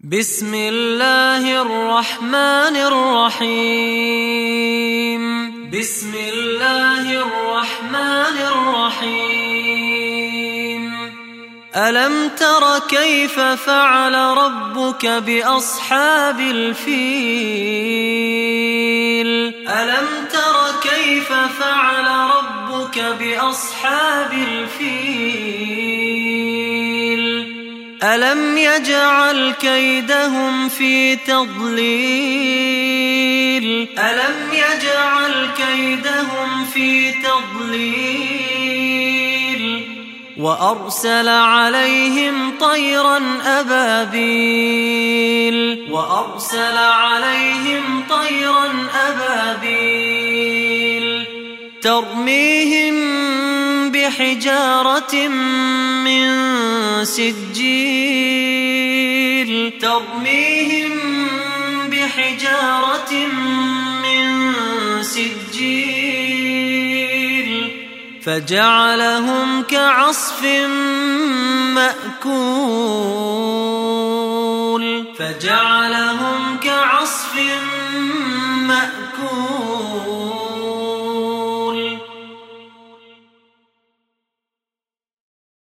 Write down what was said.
بسم الله الرحمن الرحيم. بسم الله الرحمن الرحيم. ألم تر كيف فعل ربك بأصحاب الفيل؟ ألم تر كيف فعل ربك بأصحاب الفيل؟ ألم يجعل كيدهم في تضليل؟ ألم يجعل كيدهم في تضليل؟ وأرسل عليهم طيرا أبابيل. وأرسل عليهم طيرا أبابيل ترميهم بحجارة من سجيل. ترميهم بحجارة من سجيل فجعلهم كعصف مأكول. فجعلهم كعصف مأكول.